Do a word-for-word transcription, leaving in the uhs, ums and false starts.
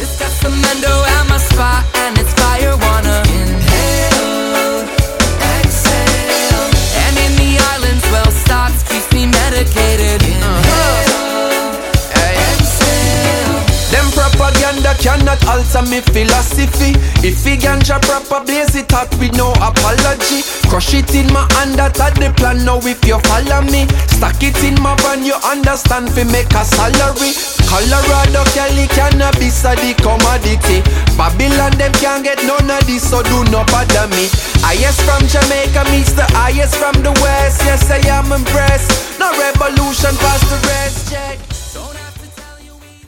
Just got some endo at my spot and it's fire. Wanna inhale, exhale, and in the islands, well, stocks keeps me medicated. Inhale, exhale. Them propaganda cannot alter me philosophy. If we ganja proper, blaze it up with no apology. Crush it in my hand, that at the plan. Now if you follow me, stack it in my van, you understand, fi make a salary. Colorado, Cali, cannabis are the commodity. Babylon, them can't get none of this, so do not bother me. Highest from Jamaica meets the highest from the west. Yes, I am impressed. No revolution past the rest, check.